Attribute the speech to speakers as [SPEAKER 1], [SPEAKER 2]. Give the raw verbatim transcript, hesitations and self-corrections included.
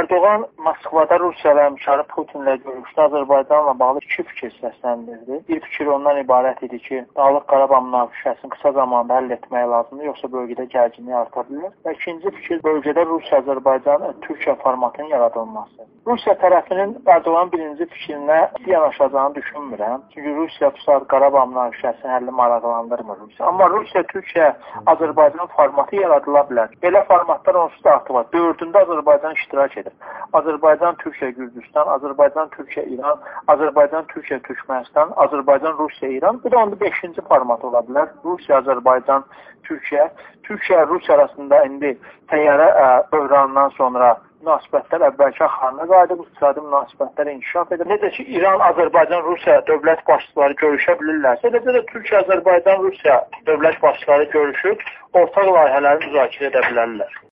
[SPEAKER 1] Erdoğan Moskvada Rusiya və həmkarı Putinlə görüşdə Azərbaycanla bağlı iki fikir səsləndirdi. Bir fikir ondan ibarət idi ki, Dağlıq Qarabağ münaqişəsini qısa zamanda həll etmək lazımdır, yoxsa bölgədə gərginlik arta bilər. Və ikinci fikir bölgədə Rusiya-Azərbaycan Türkiyə formatının yaradılması. Rusiya tərəfinin Erdoğan birinci fikrinə yanaşacağını düşünmürəm. Çünki Rusiya bu saat Qarabağ münaqişəsinin həlli maraqlandırmır Rusiya. Amma Rusiya-Türkiyə-Azərbaycan formatı yaradıla bilər. Belə formatlar onsuz da artıq var. Dördündə Azərbaycan iştirak edir. Azərbaycan, Türkiyə, Gürcüstan, Azərbaycan, Türkiyə, İran, Azərbaycan, Türkiyə, Türkmənistan, Azərbaycan, Rusiya, İran. Bu da onda beşinci format ola bilər. Rusiya, Azərbaycan, Türkiyə. Türkiyə, Rusiya arasında indi təyyarə böhranından sonra münasibətlər əvvəlki halına qayıdıb, iqtisadi münasibətlər inkişaf edir. Necə ki, İran, Azərbaycan, Rusiya dövlət başçıları görüşə bilirlərsə, eləcə də Türkiyə, Azərbaycan, Rusiya dövlət başçıları görüşüb ortaq layihələri müzakirə edə bilərlər.